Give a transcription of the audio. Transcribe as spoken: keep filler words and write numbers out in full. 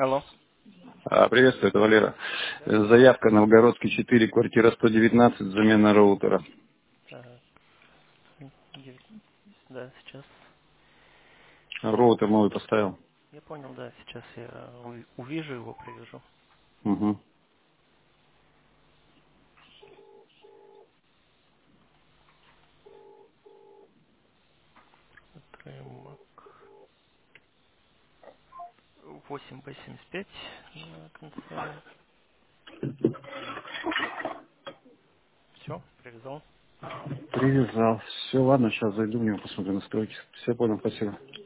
Алло. А, Приветствую, это Валера. Э, Заявка Новгородский четыре, квартира сто девятнадцать, замена роутера. Так, девять. Да, сейчас. Роутер новый поставил. Я понял, да, сейчас я уви- увижу его, привяжу. Угу. Рынок восемь бэ семьдесят пять на конце. Все, привязал. Привязал. Все, ладно, сейчас зайду в него, посмотрю настройки. Все, понял, спасибо.